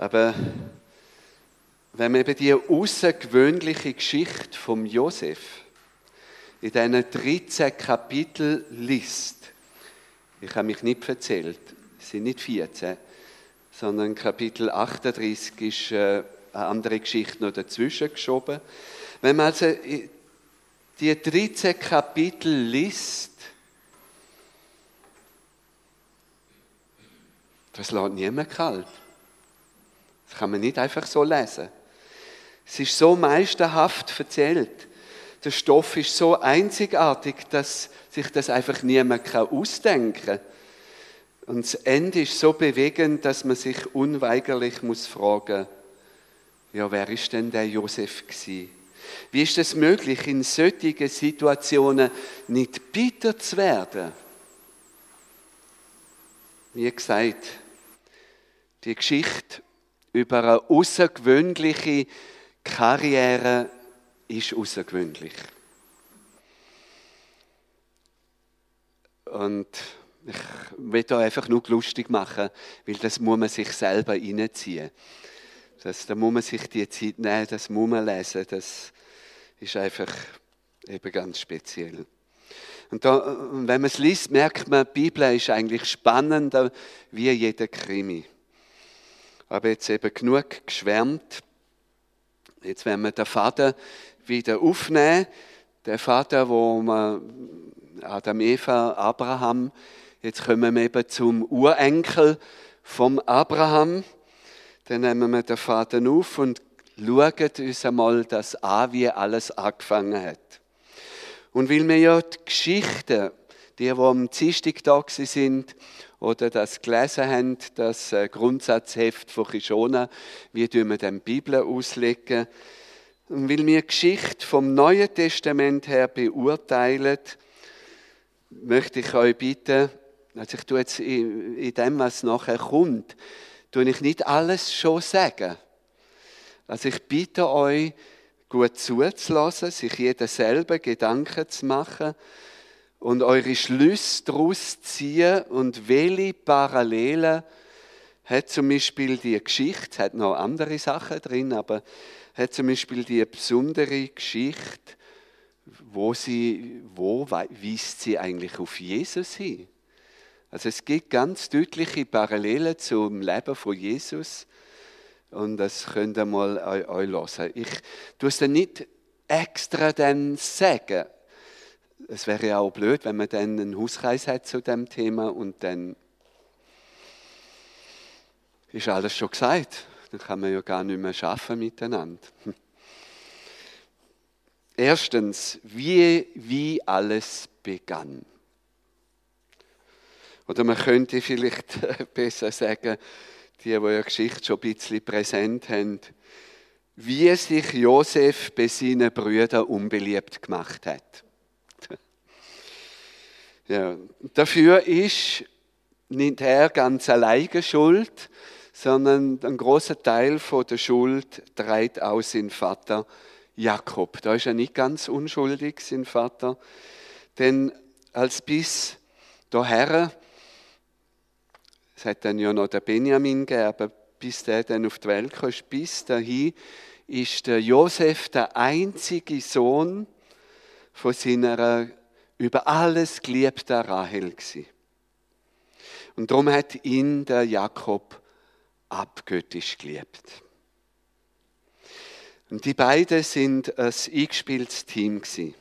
Aber wenn man eben die außergewöhnliche Geschichte vom Josef in diesen 13 Kapiteln liest, ich habe mich nicht erzählt, es sind nicht 14, sondern Kapitel 38 ist eine andere Geschichte noch dazwischen geschoben. Wenn man also die 13 Kapitel liest, das lässt niemand kalt. Das kann man nicht einfach so lesen. Es ist so meisterhaft erzählt. Der Stoff ist so einzigartig, dass sich das einfach niemand ausdenken kann. Und das Ende ist so bewegend, dass man sich unweigerlich muss fragen, ja, wer ist denn der Josef gewesen? Wie ist es möglich, in solchen Situationen nicht bitter zu werden? Wie gesagt, die Geschichte über eine außergewöhnliche Karriere ist außergewöhnlich. Und ich will da einfach nur lustig machen, weil das muss man sich selber reinziehen. Da muss man sich die Zeit nehmen, das muss man lesen, das ist einfach eben ganz speziell. Und wenn man es liest, merkt man, die Bibel ist eigentlich spannender wie jeder Krimi. Aber jetzt eben genug geschwärmt. Jetzt werden wir den Vater wieder aufnehmen. Der Vater, wo man Adam, Eva, Abraham. Jetzt kommen wir eben zum Urenkel vom Abraham. Dann nehmen wir den Vater auf und schauen uns einmal das an, wie alles angefangen hat. Und weil wir ja die Geschichten, die am Dienstag da sind oder das gelesen haben, das Grundsatzheft von Kishona, wie tun wir dann die Bibel auslegen, und weil wir die Geschichte vom Neuen Testament her beurteilen, möchte ich euch bitten, also ich tue jetzt in dem, was nachher kommt, tue ich nicht alles schon sagen. Also ich bitte euch, gut zuzulassen, sich jeder selber Gedanken zu machen und eure Schlüsse daraus zu ziehen und welche Parallelen hat zum Beispiel die Geschichte, es hat noch andere Sachen drin, aber hat zum Beispiel die besondere Geschichte, wo weist sie eigentlich auf Jesus hin? Also es gibt ganz deutliche Parallelen zum Leben von Jesus und das könnt ihr mal euch hören. Ich tue es dann nicht extra dann sagen. Es wäre ja auch blöd, wenn man dann einen Hauskreis hat zu dem Thema und dann ist alles schon gesagt. Dann kann man ja gar nicht mehr arbeiten miteinander. Erstens, wie alles begann. Oder man könnte vielleicht besser sagen, die ja Geschichte schon ein bisschen präsent haben, wie sich Josef bei seinen Brüdern unbeliebt gemacht hat. Ja, dafür ist nicht er ganz alleine schuld, sondern ein großer Teil von der Schuld trägt auch sein Vater Jakob. Da ist er nicht ganz unschuldig, sein Vater. Denn als bis daher, es hat dann ja noch den Benjamin gegeben, aber bis der dann auf die Welt kam, bis dahin ist der Josef der einzige Sohn von seiner über alles geliebten Rahel gewesen. Und darum hat ihn der Jakob abgöttisch geliebt. Und die beiden sind ein eingespieltes Team gewesen.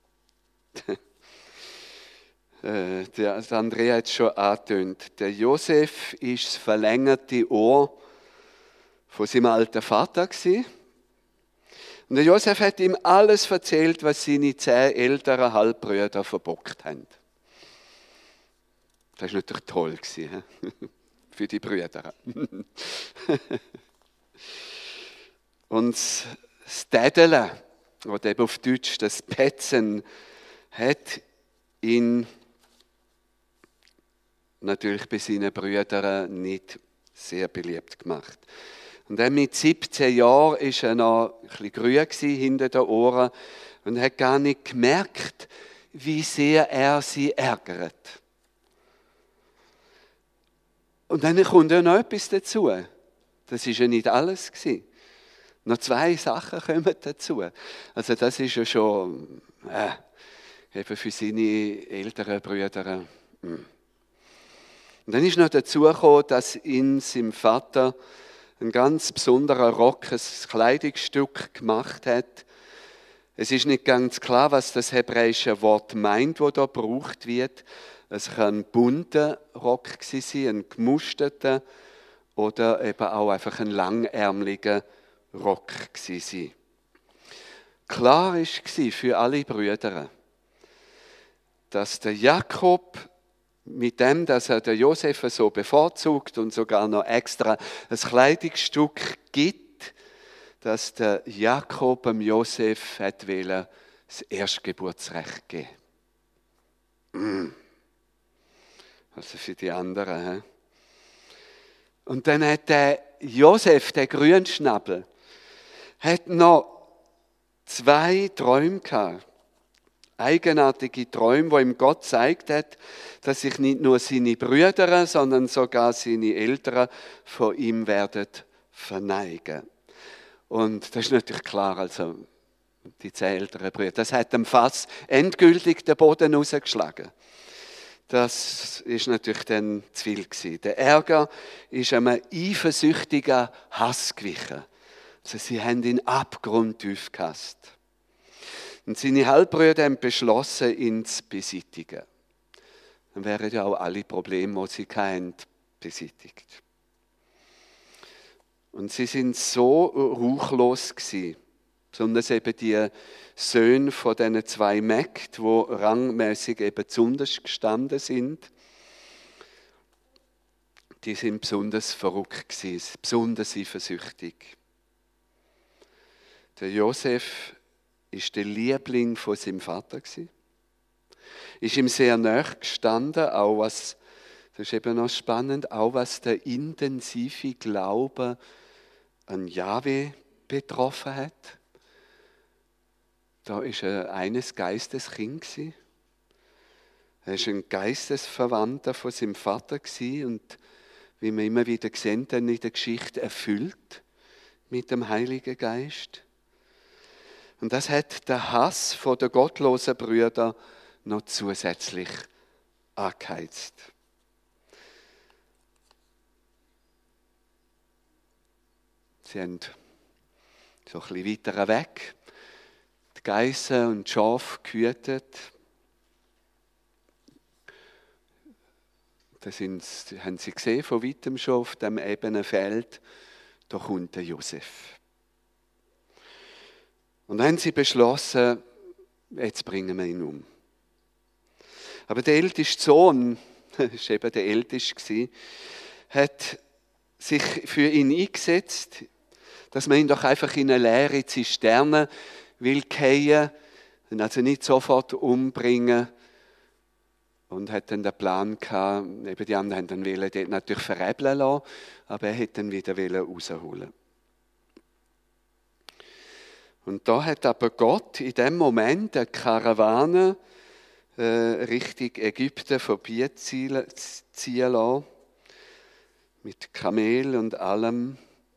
Der Andrea hat es schon angetönt. Der Josef ist das verlängerte Ohr von seinem alten Vater gewesen. Und der Josef hat ihm alles erzählt, was seine 10 älteren Halbbrüder verbockt haben. Das war natürlich toll gewesen, für die Brüder. Und das Tädeln, oder eben auf Deutsch das Petzen, hat ihn natürlich bei seinen Brüdern nicht sehr beliebt gemacht. Und dann mit 17 Jahren war er noch ein bisschen grün hinter den Ohren und hat gar nicht gemerkt, wie sehr er sie ärgert. Und dann kommt ja noch etwas dazu. Das war ja nicht alles gewesen. Noch 2 Sachen kommen dazu. Also das ist ja schon eben für seine älteren Brüder. Und dann ist noch dazu gekommen, dass ihn sein Vater ein ganz besonderer Rock, ein Kleidungsstück gemacht hat. Es ist nicht ganz klar, was das hebräische Wort meint, das da gebraucht wird. Es kann ein bunter Rock sein, ein gemusterter oder eben auch einfach ein langärmeliger Rock sein. Klar war für alle Brüder, dass der Jakob mit dem, dass er den Josef so bevorzugt und sogar noch extra ein Kleidungsstück gibt, dass der Jakob dem Josef wollte das Erstgeburtsrecht geben. Also für die anderen. Und dann hat der Josef, der Grünschnabel, hat noch 2 Träume gehabt. Eigenartige Träume, wo ihm Gott gezeigt hat, dass sich nicht nur seine Brüder, sondern sogar seine Eltern von ihm werden verneigen. Und das ist natürlich klar, also die 10 älteren Brüder. Das hat dem Fass endgültig den Boden rausgeschlagen. Das ist natürlich dann zu viel gewesen. Der Ärger ist einem eifersüchtigen Hass gewichen. Also sie haben ihn abgrundtief gehasst. Und seine Halbbrüder haben beschlossen, ihn zu beseitigen. Dann wären ja auch alle Probleme, die sie hatten, beseitigt. Und sie sind so ruchlos gewesen, besonders eben die Söhne von diesen 2 Mägden, die rangmäßig eben besonders gestanden sind. Die sind besonders verrückt gewesen, besonders eifersüchtig. Der Josef ist der Liebling von seinem Vater gewesen. Ist ihm sehr nahe gestanden, auch was, das ist eben noch spannend, auch was der intensive Glaube an Jahwe betroffen hat. Da ist er eines Geistes Kind gewesen. Er ist ein Geistesverwandter von seinem Vater gewesen und wie wir immer wieder sehen, dann in der Geschichte erfüllt mit dem Heiligen Geist. Und das hat der Hass von der gottlosen Brüder noch zusätzlich angeheizt. Sie haben so ein bisschen weiter weg die Geissen und die Schafe gehütet. Da haben sie gesehen, von weitem schon auf dem ebenen Feld, da kommt der Josef. Und dann haben sie beschlossen, jetzt bringen wir ihn um. Aber der älteste Sohn, das war eben der älteste, hat sich für ihn eingesetzt, dass man ihn doch einfach in eine leere Zisterne will fallen, also nicht sofort umbringen. Und hat dann den Plan gehabt, eben die anderen haben dann dort natürlich veräppeln lassen, aber er hätte dann wieder rausholen. Und da hat aber Gott in dem Moment eine Karawane Richtung Ägypten vorbeiziehen lassen, mit Kamel und allem.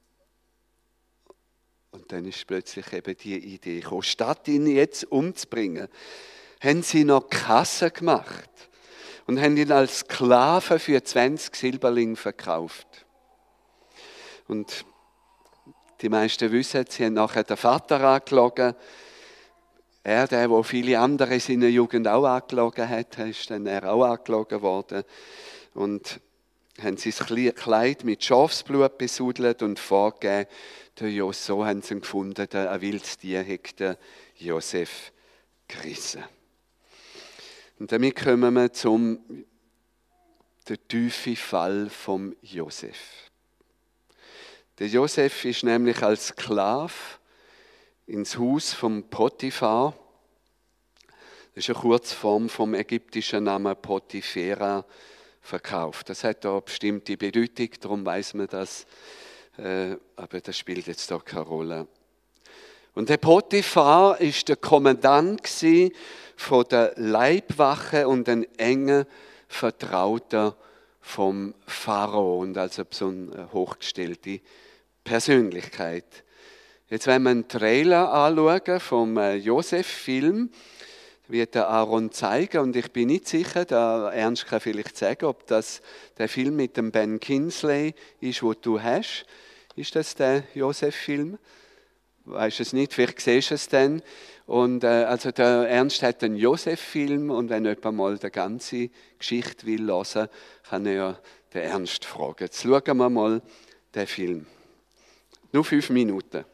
Und dann ist plötzlich eben die Idee gekommen, statt ihn jetzt umzubringen, haben sie noch Kasse gemacht und haben ihn als Sklaven für 20 Silberlinge verkauft. Und die meisten wissen, sie haben nachher den Vater angelogen. Er, der viele andere in seiner Jugend auch angelogen hat, ist dann auch angelogen worden. Und haben sein Kleid mit Schafsblut besudelt und vorgegeben. So haben sie ihn gefunden, ein wildes Tier hätte Josef gerissen. Und damit kommen wir zum tiefen Fall vom Josef. Der Josef ist nämlich als Sklave ins Haus vom Potiphar, das ist eine Kurzform vom ägyptischen Namen Potiphera, verkauft. Das hat da eine bestimmte Bedeutung, darum weiss man das, aber das spielt jetzt da keine Rolle. Und der Potiphar war der Kommandant von der Leibwache und ein enger Vertrauter vom Pharao und also so eine hochgestellte Persönlichkeit. Jetzt, wenn wir einen Trailer anschauen vom Josef-Film, wird der Aaron zeigen, und ich bin nicht sicher, der Ernst kann vielleicht sagen, ob das der Film mit dem Ben Kingsley ist, den du hast. Ist das der Josef-Film? Weißt du es nicht, vielleicht siehst du es dann. Und also der Ernst hat einen Josef-Film, und wenn jemand mal die ganze Geschichte will hören, kann er den Ernst fragen. Jetzt schauen wir mal den Film. Nur 5 Minuten.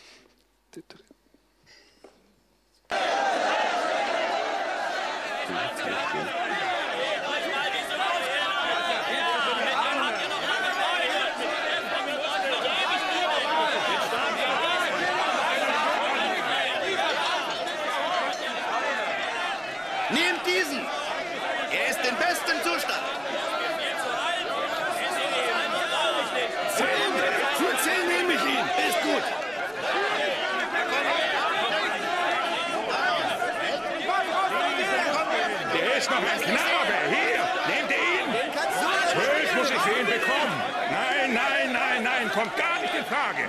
Nehmt diesen! Er ist im besten Zustand. 10! Für 10 nehme ich ihn. Ist gut. Der ist noch ein Knabe. Hier, nehmt ihr ihn. 12 muss ich für ihn bekommen. Nein, nein, nein, nein, kommt gar nicht in Frage.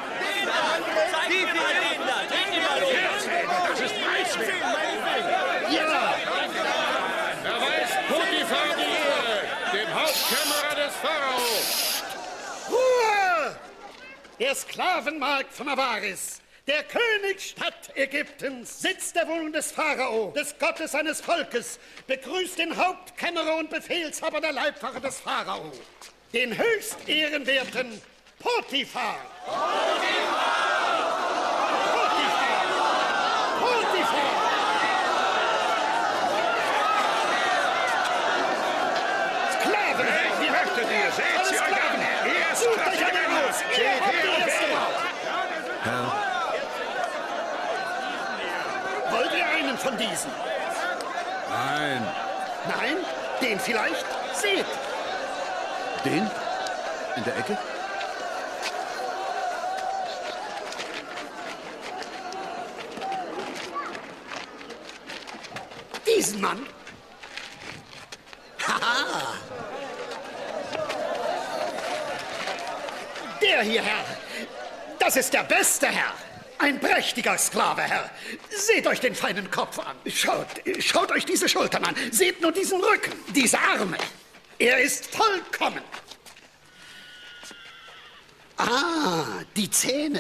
14, das ist preiswert. Ja! Er weiß Potiphar die Ehre, dem Hauptkämmerer des Pharao. Ruhe! Der Sklavenmarkt von Avaris, der Königsstadt Ägyptens, Sitz der Wohnung des Pharao, des Gottes seines Volkes, begrüßt den Hauptkämmerer und Befehlshaber der Leibwache des Pharao, den höchst ehrenwerten Potiphar. Sklaven! Wie möchtet ihr? Seht sie euch an. Sucht euch einen aus! Ihr habt die erste Wahl! Wollt ihr einen von diesen? Nein. Nein? Den vielleicht? Seht! Den? In der Ecke? Diesen Mann? Haha! Der hier, Herr. Das ist der beste Herr. Ein prächtiger Sklave, Herr. Seht euch den feinen Kopf an. Schaut euch diese Schultern an. Seht nur diesen Rücken, diese Arme. Er ist vollkommen. Ah, die Zähne.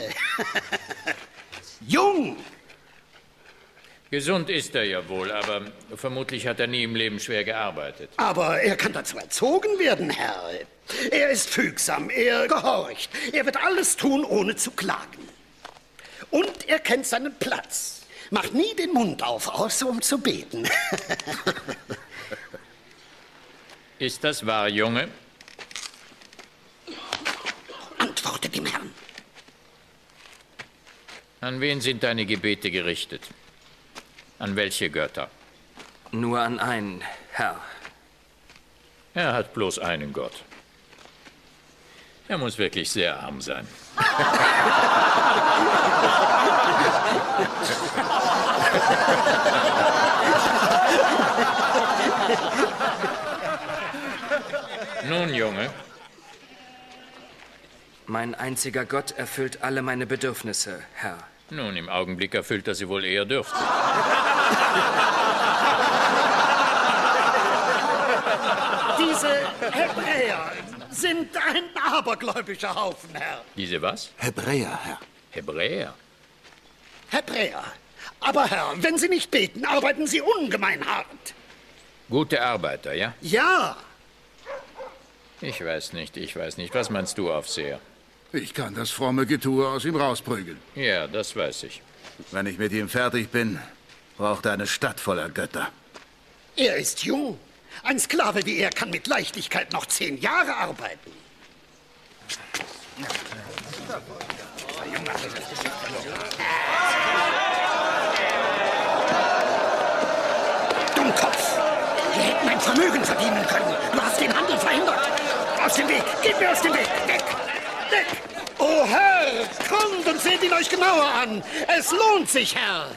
Jung. Gesund ist er ja wohl, aber vermutlich hat er nie im Leben schwer gearbeitet. Aber er kann dazu erzogen werden, Herr. Er ist fügsam, er gehorcht. Er wird alles tun, ohne zu klagen. Und er kennt seinen Platz. Macht nie den Mund auf, außer um zu beten. Ist das wahr, Junge? Antworte dem Herrn. An wen sind deine Gebete gerichtet? An welche Götter? Nur an einen, Herr. Er hat bloß einen Gott. Er muss wirklich sehr arm sein. Nun, Junge. Mein einziger Gott erfüllt alle meine Bedürfnisse, Herr. Nun, im Augenblick erfüllt er sie wohl eher dürftig. Diese Hebräer sind ein abergläubischer Haufen, Herr. Diese was? Hebräer, Herr. Hebräer. Hebräer. Aber, Herr, wenn Sie nicht beten, arbeiten Sie ungemein hart. Gute Arbeiter, ja? Ja. Ich weiß nicht. Was meinst du, Aufseher? Ich kann das fromme Getue aus ihm rausprügeln. Ja, das weiß ich. Wenn ich mit ihm fertig bin, braucht er eine Stadt voller Götter. Er ist jung. Ein Sklave wie er kann mit Leichtigkeit noch 10 Jahre arbeiten. Dummkopf! Wir hätten ein Vermögen verdienen können. Du hast den Handel verhindert. Aus dem Weg! Geht mir aus dem Weg! Weg! Weg! Oh, Herr! Kommt und seht ihn euch genauer an! Es lohnt sich, Herr!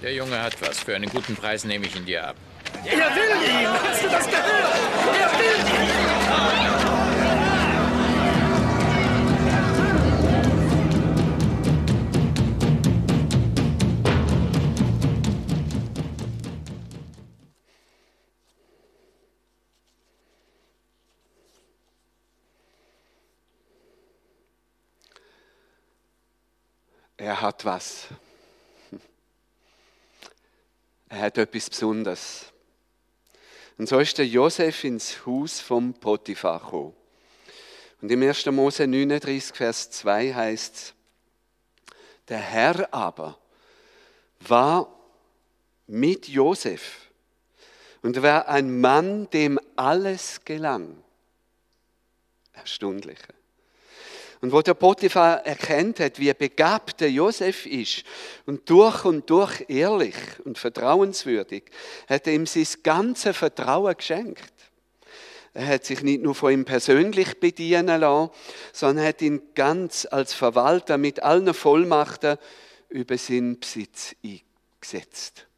Der Junge hat was. Für einen guten Preis nehme ich ihn dir ab. Er will ihn! Hast du das gehört? Er will ihn! Er hat was. Er hat etwas Besonderes. Und so ist der Josef ins Haus vom Potiphar gekommen. Und im 1. Mose 39, Vers 2 heißt es, der Herr aber war mit Josef und war ein Mann, dem alles gelang. Erstaunlich. Und wo der Potiphar erkannt hat, wie begabt der Josef ist und durch ehrlich und vertrauenswürdig, hat er ihm sein ganzes Vertrauen geschenkt. Er hat sich nicht nur von ihm persönlich bedienen lassen, sondern hat ihn ganz als Verwalter mit allen Vollmachten über seinen Besitz eingesetzt.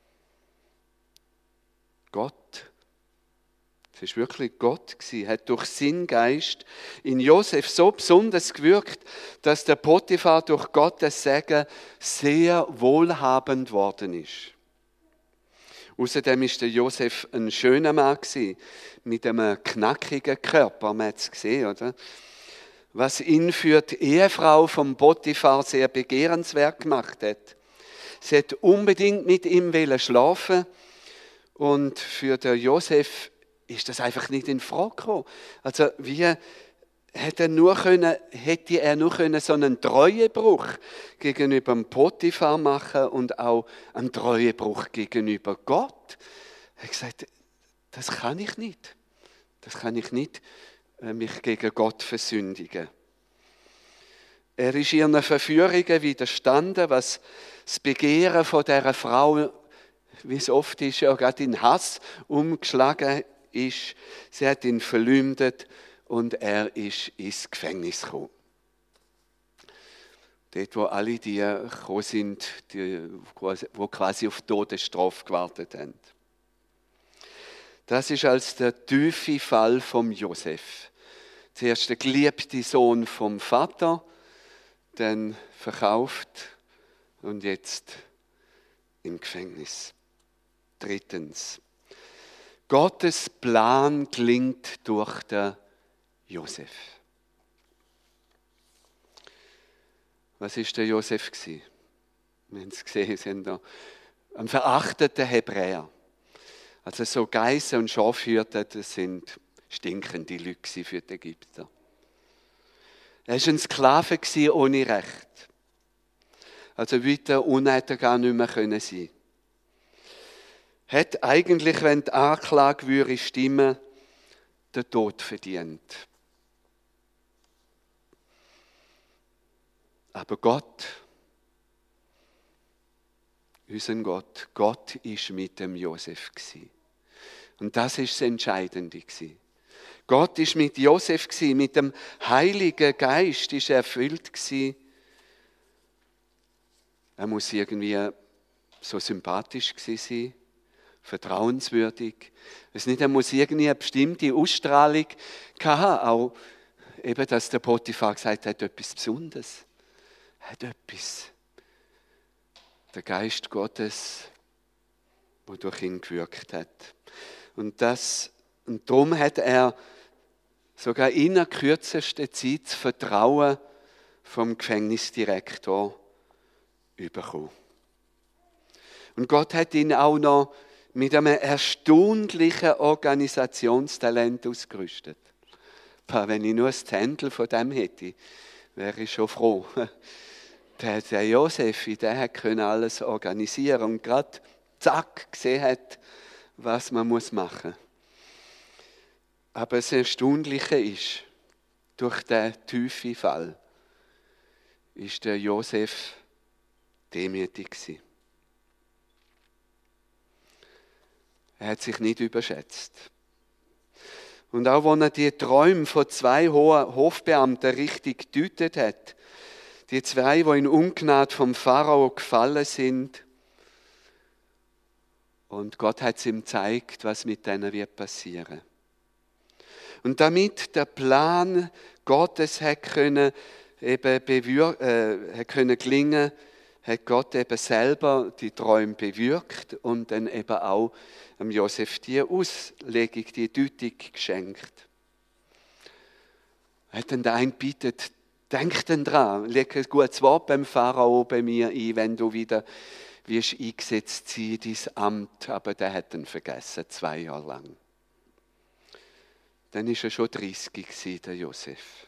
Gott, es war wirklich Gott, hat durch seinen Geist in Josef so besonders gewirkt, dass der Potiphar durch Gottes Segen sehr wohlhabend worden ist. Außerdem war der Josef ein schöner Mann mit einem knackigen Körper, man hat es gesehen, oder? Was ihn für die Ehefrau vom Potiphar sehr begehrenswert gemacht hat. Sie hat unbedingt mit ihm schlafen und für den Josef ist das einfach nicht in Frage gekommen. Also wie hätte er nur so einen Treuebruch gegenüber dem Potiphar machen und auch einen Treuebruch gegenüber Gott. Er hat gesagt, das kann ich nicht. Das kann ich nicht, mich gegen Gott versündigen. Er ist ihren Verführungen widerstanden, was das Begehren von dieser Frau, wie es oft ist, ja gerade in Hass umgeschlagen ist. Sie hat ihn verleumdet und er ist ins Gefängnis gekommen. Dort, wo alle die gekommen sind, die quasi auf Todesstrafe gewartet haben. Das ist als der tiefe Fall vom Josef. Zuerst der geliebte Sohn vom Vater, dann verkauft und jetzt im Gefängnis. Drittens. Gottes Plan klingt durch den Josef. Was war der Josef? Wir haben es gesehen, sie haben da einen verachteten Hebräer. Also so Geißen und Schafhirten, das sind stinkende Leute für die Ägypter. Er war ein Sklave ohne Recht. Also weiter unheiter gar nicht mehr sein können. Hat eigentlich, wenn die Anklage würde stimmen, den Tod verdient. Aber Gott, unser Gott war mit dem Josef. Und das ist das Entscheidende. Gott war mit Josef, mit dem Heiligen Geist ist er erfüllt. Er muss irgendwie so sympathisch sein, vertrauenswürdig. Er muss irgendwie eine bestimmte Ausstrahlung haben, auch eben, dass der Potiphar gesagt hat, etwas Besonderes. Er hat etwas. Der Geist Gottes, der durch ihn gewirkt hat. Und darum hat er sogar in der kürzesten Zeit das Vertrauen vom Gefängnisdirektor bekommen. Und Gott hat ihn auch noch mit einem erstaunlichen Organisationstalent ausgerüstet. Wenn ich nur das Händel von dem hätte, wäre ich schon froh. Der Josef, der konnte alles organisieren und gerade zack gesehen hat, was man machen muss. Aber das Erstaunliche ist, durch den tiefen Fall ist der Josef demütig gewesen. Er hat sich nicht überschätzt. Und auch wenn er die Träume von 2 Hofbeamten richtig gedeutet hat, die 2, die in Ungnade vom Pharao gefallen sind, Und Gott hat es ihm gezeigt, was mit denen wird passieren. Und damit der Plan Gottes hat können gelingen, hat Gott eben selber die Träume bewirkt und dann eben auch dem Josef die Auslegung, die Deutung geschenkt. Er hat dann den einen gebeten, denk dann dran, leg ein gutes Wort beim Pharao bei mir ein, wenn du wieder wirst eingesetzt sein, dein Amt. Aber der hat ihn vergessen, 2 Jahre lang. Dann war er schon 30 gewesen, der Josef.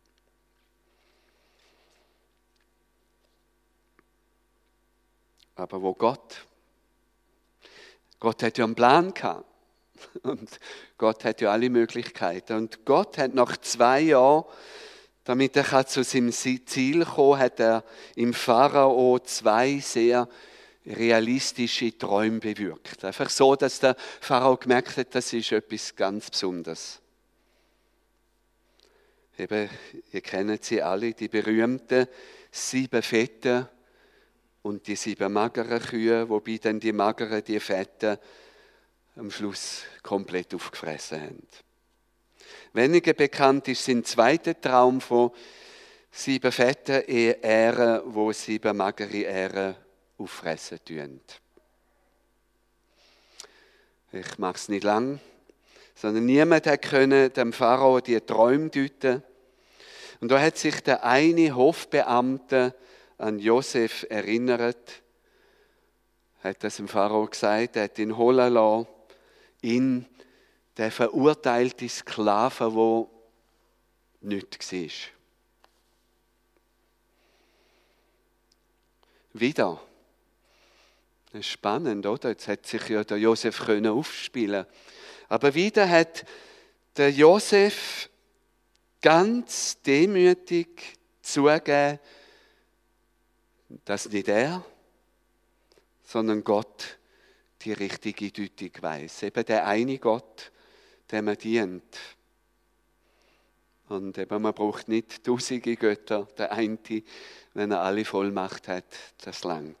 Aber wo Gott hat ja einen Plan gehabt. Und Gott hat ja alle Möglichkeiten. Und Gott hat nach 2 Jahren, damit er zu seinem Ziel kommen kann, hat er im Pharao 2 sehr realistische Träume bewirkt. Einfach so, dass der Pharao gemerkt hat, das ist etwas ganz Besonderes. Eben, ihr kennt sie alle, die berühmten 7 Fetten und die 7 mageren Kühe, wobei dann die mageren, die Fetten am Schluss komplett aufgefressen haben. Weniger bekannt ist sein zweiter Traum von 7 fetten Ähren, wo 7 magere Ähren auffressen tun. Ich mache es nicht lang, sondern niemand konnte dem Pharao die Träume deuten. Und da hat sich der eine Hofbeamte an Josef erinnert, hat das dem Pharao gesagt, er hat ihn holen lassen, ihn, der verurteilte Sklave, der nichts war. Wieder. Das ist spannend, oder? Jetzt hat sich ja der Josef aufspielen können. Aber wieder hat der Josef ganz demütig zugegeben, dass nicht er, sondern Gott die richtige Deutung weiss. Eben der eine Gott, dem man dient. Und eben man braucht nicht tausende Götter, der eine, wenn er alle Vollmacht hat, das langt.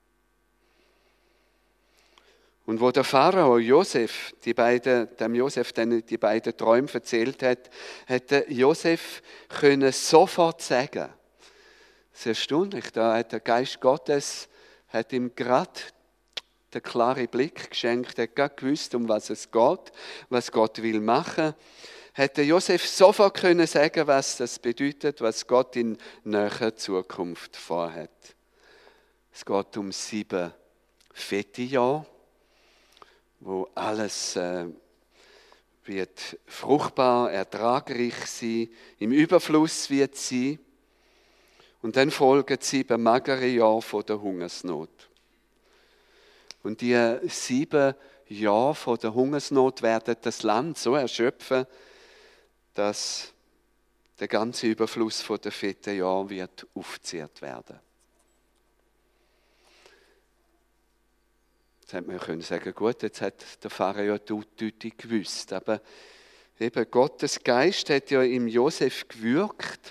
Und wo der Pharao dem Josef dann die beiden Träume erzählt hat, hat der Josef können sofort sagen. Das ist erstaunlich, da hat der Geist Gottes hat ihm gerade den klaren Blick geschenkt, er hat gerade gewusst, um was es geht, was Gott will machen. Hat der Josef sofort können sagen, was das bedeutet, was Gott in näherer Zukunft vorhat. Es geht um 7 fette Jahre, wo alles wird fruchtbar, ertragreich sein, im Überfluss wird sein. Und dann folgen 7 magere Jahre von der Hungersnot. Und die 7 Jahre von der Hungersnot werden das Land so erschöpfen, dass der ganze Überfluss von der fetten Jahre wird aufgezehrt werden. Jetzt hätte man können sagen, gut, jetzt hat der Pharao ja die Deutung gewusst. Aber eben Gottes Geist hat ja im Josef gewirkt.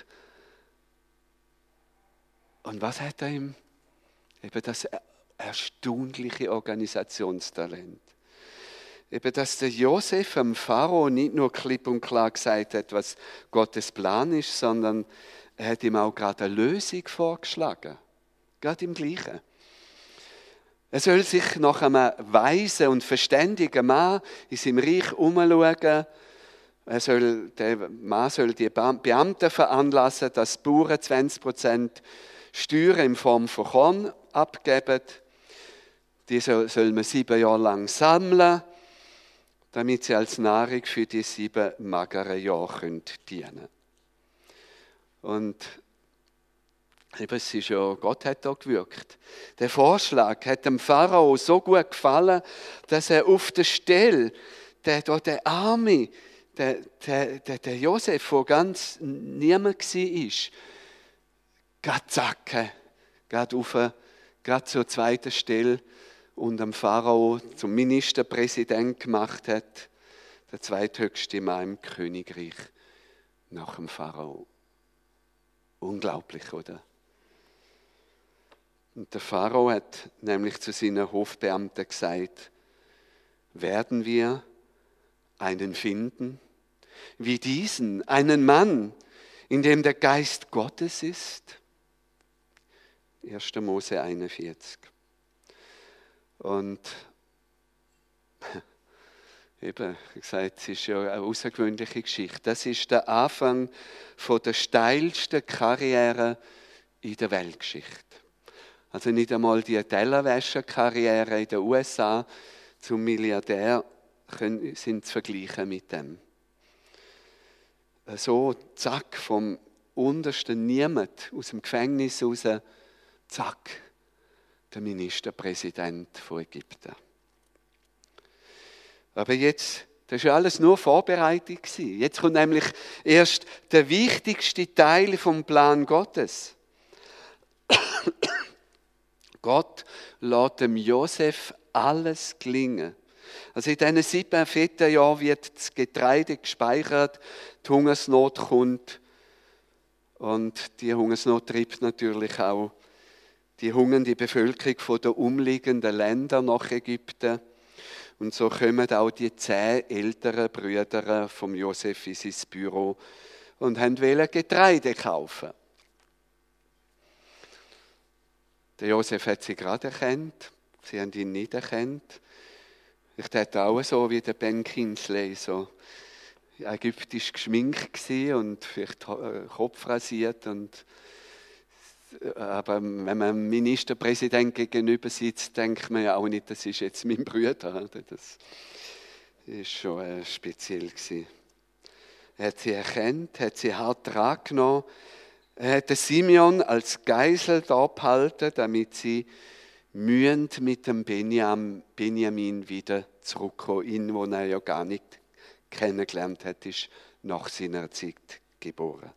Und was hat er ihm? Eben das erstaunliche Organisationstalent. Eben, dass der Josef am Pharao nicht nur klipp und klar gesagt hat, was Gottes Plan ist, sondern er hat ihm auch gerade eine Lösung vorgeschlagen. Gerade im Gleichen. Er soll sich nach einem weisen und verständigen Mann in seinem Reich umschauen. Der Mann soll die Beamten veranlassen, dass die Bauern 20% Steuern in Form von Korn abgeben. Die soll man 7 Jahre lang sammeln, damit sie als Nahrung für die 7 mageren Jahre dienen können. Und eben, es ist ja, Gott hat da gewirkt. Der Vorschlag hat dem Pharao so gut gefallen, dass er auf der Stelle, der Arme, der Josef, der ganz niemand war, gerade zacken, gerade zur zweiten Stelle und am Pharao zum Ministerpräsident gemacht hat, der zweithöchste Mann im Königreich nach dem Pharao. Unglaublich, oder? Und der Pharao hat nämlich zu seinen Hofbeamten gesagt, werden wir einen finden, wie diesen, einen Mann, in dem der Geist Gottes ist? 1. Mose 41. Und eben, wie gesagt, es ist ja eine außergewöhnliche Geschichte. Das ist der Anfang von der steilsten Karriere in der Weltgeschichte. Also nicht einmal die Tellerwäscher-Karriere in den USA zum Milliardär sind zu vergleichen mit dem. So, zack, vom untersten Niemand aus dem Gefängnis raus, zack, der Ministerpräsident von Ägypten. Aber jetzt, das war alles nur Vorbereitung. Jetzt kommt nämlich erst der wichtigste Teil vom Plan Gottes. Gott lässt dem Josef alles gelingen. Also in diesen 7 fetten Jahren wird das Getreide gespeichert, die Hungersnot kommt und die Hungersnot treibt natürlich auch die hungernde Bevölkerung der umliegenden Länder nach Ägypten. Und so kommen auch die 10 älteren Brüder vom Josef in sein Büro und wollen Getreide kaufen. Der Josef hat sie gerade erkannt, sie haben ihn nicht erkannt. Ich täte auch so wie der Ben Kingsley, so ägyptisch geschminkt gewesen und vielleicht Kopf rasiert. Aber wenn man einem Ministerpräsident gegenüber sitzt, denkt man ja auch nicht, das ist jetzt mein Bruder. Das ist schon speziell gewesen. Er hat sie erkannt, hat sie hart dran genommen. Er hat den Simeon als Geisel da behalten, damit sie mit dem Benjamin wieder zurückkommen, ihn, den er ja gar nicht kennengelernt hat, ist nach seiner Zeit geboren.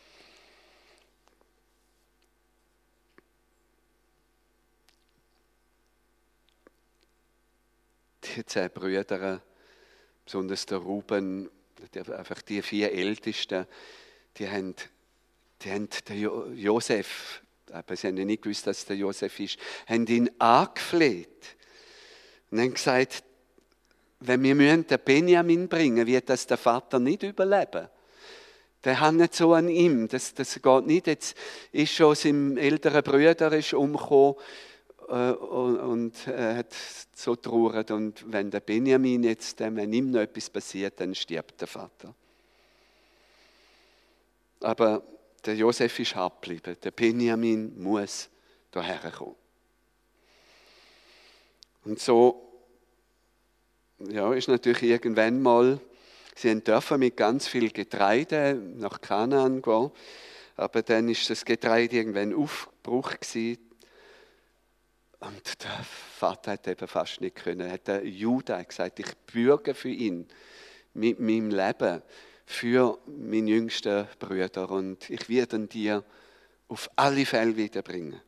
Die 10 Brüder, besonders der Ruben, einfach die 4 Ältesten, die haben den Josef, aber sie haben ja nicht gewusst, dass es der Josef ist, haben ihn angefleht und haben gesagt, wenn wir den Benjamin bringen, wird das der Vater nicht überleben. Der hängt so an ihm, das geht nicht. Jetzt ist schon sein älterer Bruder umgekommen und hat so traurig. Und wenn der Benjamin jetzt, wenn ihm noch etwas passiert, dann stirbt der Vater. Aber der Josef ist hart geblieben. Der Benjamin muss hierher kommen. Und so ist natürlich irgendwann mal, sie dürfen mit ganz viel Getreide nach Kanaan gehen, aber dann ist das Getreide irgendwann aufgebraucht gewesen. Und der Vater hat eben fast nicht können. Hat der Judah gesagt, ich bürge für ihn mit meinem Leben, für meinen jüngsten Bruder und ich werde ihn dir auf alle Fälle wiederbringen.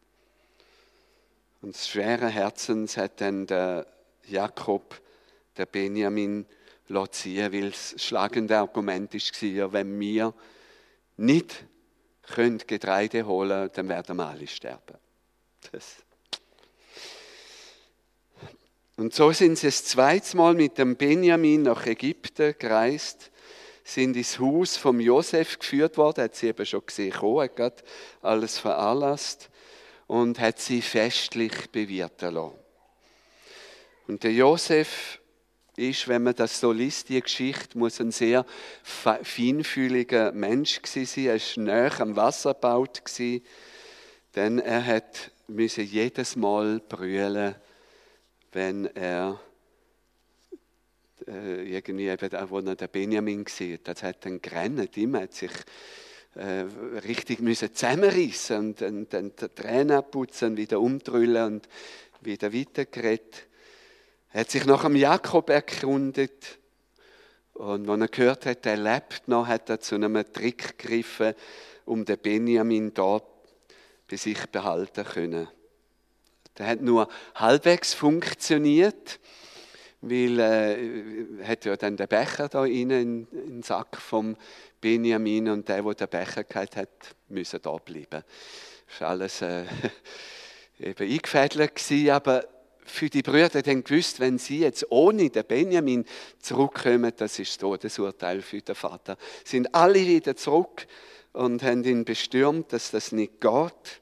Und schweren Herzens hat dann der Jakob, der Benjamin, ziehen, weil das schlagende Argument war, wenn wir nicht Getreide holen können, dann werden wir alle sterben. Und so sind sie das zweite Mal mit dem Benjamin nach Ägypten gereist, sind ins Haus vom Josef geführt worden, hat sie eben schon gesehen, hat gerade alles veranlasst und hat sie festlich bewirten lassen. Und der Josef ist, wenn man das so liest, die Geschichte, muss ein sehr feinfühliger Mensch gewesen sein. Er war nahe am Wasser gebaut, denn er musste jedes Mal brüllen, wenn er irgendwie eben auch, wo er den Benjamin sieht. Das hat dann gerannt, immer hat sich richtig zusammenreißen und dann die Tränen abputzen, wieder umdrüllen und wieder weitergeredet. Er hat sich nach dem Jakob erkundigt und als er gehört hat, er lebt noch, hat er zu einem Trick gegriffen, um den Benjamin da bei sich behalten zu können. Der hat nur halbwegs funktioniert, weil er hat ja dann den Becher da rein in den Sack vom Benjamin und der den Becher gehabt hat, müsse da bleiben. Das war alles eben eingefädelt gewesen, aber für die Brüder dann gewusst, wenn sie jetzt ohne den Benjamin zurückkommen, das ist das Todesurteil für den Vater. Sind alle wieder zurück und haben ihn bestürmt, dass das nicht geht.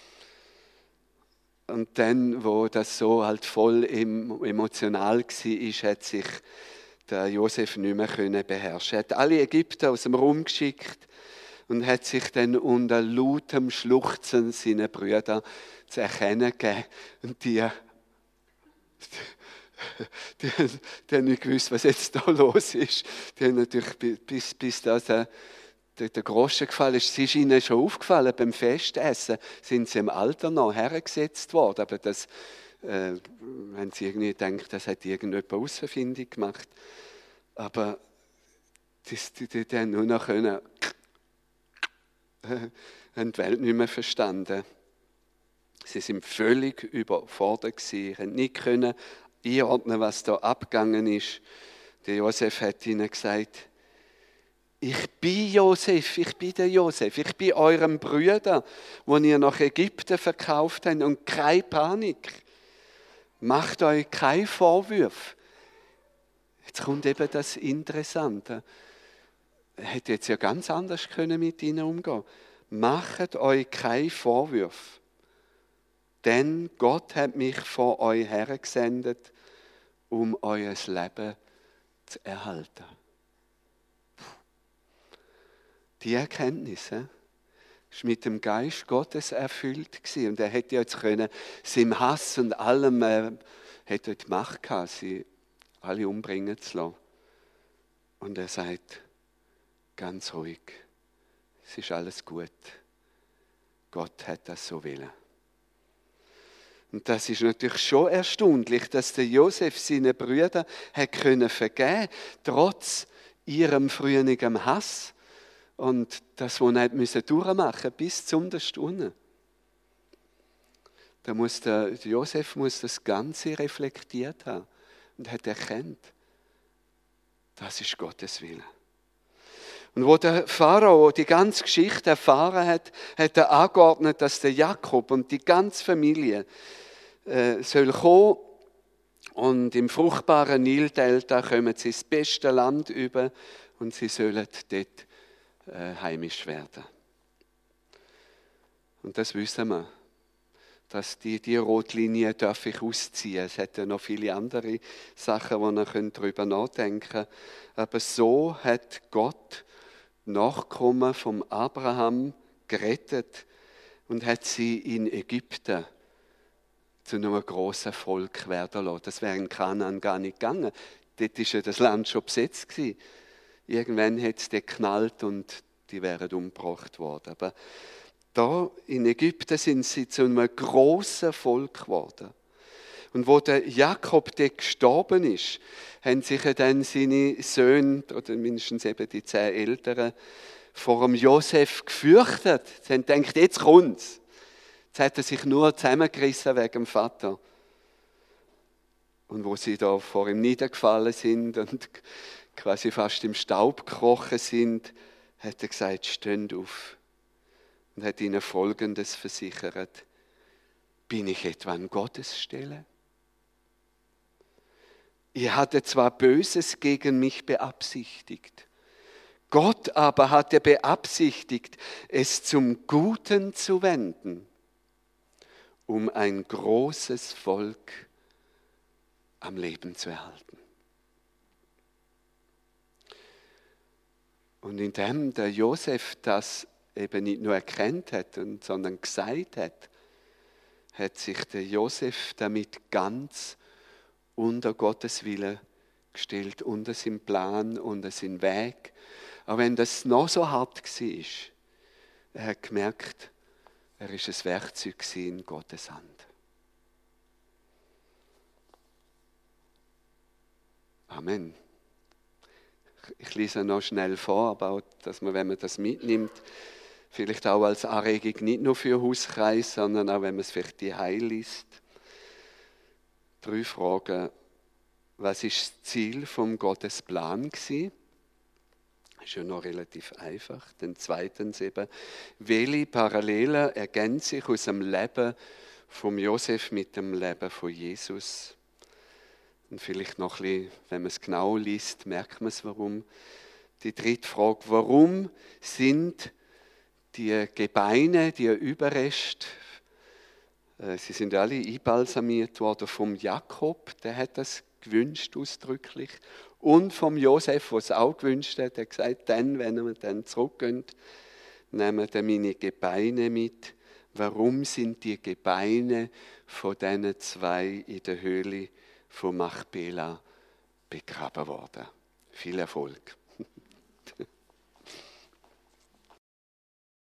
Und dann, wo das so halt voll emotional war, hat sich der Josef nicht mehr beherrschen. Er hat alle Ägypter aus dem Raum geschickt und hat sich dann unter lautem Schluchzen seinen Brüdern zu erkennen gegeben. Und die haben nicht gewusst, was jetzt da los ist. Die haben natürlich, bis das der Groschen gefallen ist, es ist ihnen schon aufgefallen, beim Festessen sind sie im Alter noch hergesetzt worden. Aber das haben sie irgendwie gedacht, das hat irgendjemand Ausfindig gemacht. Aber die haben nur noch haben die Welt nicht mehr verstanden. Sie sind völlig überfordert gewesen, haben nicht können einordnen, was da abgegangen ist. Der Josef hat ihnen gesagt: Ich bin Josef, ich bin der Josef, ich bin eurem Brüder, den ihr nach Ägypten verkauft habt, und keine Panik. Macht euch keine Vorwürfe. Jetzt kommt eben das Interessante. Er hätte jetzt ja ganz anders können mit ihnen umgehen. Macht euch keine Vorwürfe. Denn Gott hat mich von euch hergesendet, um euer Leben zu erhalten. Die Erkenntnis war mit dem Geist Gottes erfüllt gewesen. Und er hätte jetzt können, seinem Hass und allem, hätte die Macht gehabt, sie alle umbringen zu lassen. Und er sagt, ganz ruhig, es ist alles gut. Gott hat das so wollen. Und das ist natürlich schon erstaunlich, dass der Josef seinen Brüdern hat können vergeben, trotz ihrem früheren Hass. Und das, was er durchmachen musste, bis zum Stunde. Der Josef muss das Ganze reflektiert haben und hat erkannt, das ist Gottes Wille. Und wo der Pharao die ganze Geschichte erfahren hat, hat er angeordnet, dass der Jakob und die ganze Familie soll kommen, und im fruchtbaren Nildelta kommen sie ins beste Land über und sie sollen dort heimisch werden. Und das wissen wir, dass die Rotlinie darf ich ausziehen. Es hat ja noch viele andere Sachen, wo wir darüber nachdenken können. Aber so hat Gott Nachkommen vom Abraham gerettet und hat sie in Ägypten zu einem grossen Volk werden lassen. Das wäre in Kanaan gar nicht gegangen. Dort war ja das Land schon besetzt gewesen. Irgendwann hat es geknallt und die wären umgebracht worden. Aber da in Ägypten sind sie zu einem grossen Volk geworden. Und wo der Jakob dort gestorben ist, haben sich dann seine Söhne, oder mindestens eben die 10 Älteren, vor dem Josef gefürchtet. Sie haben gedacht, jetzt kommt's. Jetzt hat er sich nur zusammengerissen wegen dem Vater. Und wo sie da vor ihm niedergefallen sind und quasi fast im Staub gekrochen sind, hat er gesagt, steht auf. Und hat ihnen Folgendes versichert: Bin ich etwa an Gottes Stelle? Ihr hattet zwar Böses gegen mich beabsichtigt, Gott aber hatte beabsichtigt, es zum Guten zu wenden, um ein großes Volk am Leben zu erhalten. Und indem der Josef das eben nicht nur erkannt hat, sondern gesagt hat, hat sich der Josef damit ganz unter Gottes Wille gestellt, unter seinen Plan, unter seinen Weg. Aber wenn das noch so hart war, er hat gemerkt, er ist ein Werkzeug in Gottes Hand. Amen. Ich lese noch schnell vor, aber auch, dass man, wenn man das mitnimmt, vielleicht auch als Anregung nicht nur für Hauskreis, sondern auch, wenn man es vielleicht die Heil liest. 3 Fragen. Was ist das Ziel vom Gottes Plan gewesen? Das ist ja noch relativ einfach. Dann 2. eben, welche Parallelen ergänzen sich aus dem Leben vom Josef mit dem Leben von Jesus. Und vielleicht noch ein bisschen, wenn man es genau liest, merkt man es, warum. Die dritte Frage, warum sind die Gebeine, die Überreste, sie sind alle einbalsamiert worden vom Jakob, der hat das gewünscht ausdrücklich, und vom Josef, der es auch gewünscht hat, der hat gesagt, dann, wenn wir dann zurückgehen, nehmen wir meine Gebeine mit. Warum sind die Gebeine von diesen zwei in der Höhle von Machpela begraben worden? Viel Erfolg.